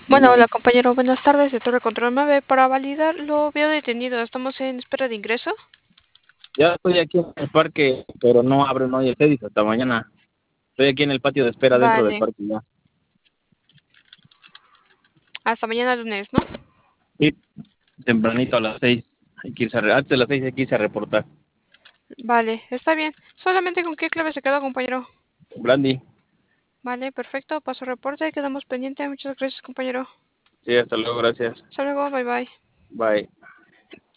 Bueno, hola compañero, buenas tardes de Torre Control 9. Para validar lo veo detenido, estamos en espera de ingreso. Ya estoy aquí en el parque, pero no abren hoy el CEDIS hasta mañana. Estoy aquí en el patio de espera dentro del Vale, parque ya. hasta mañana lunes, ¿no? Sí, tempranito a las 6. Hay que irse antes de las 6 hay que irse a reportar. Vale, está bien. ¿Solamente con qué clave se quedó, compañero? Brandy, Vale, perfecto, paso reporte, quedamos pendientes. Muchas gracias, compañero. sí, hasta luego, gracias. Hasta luego, bye bye. Bye.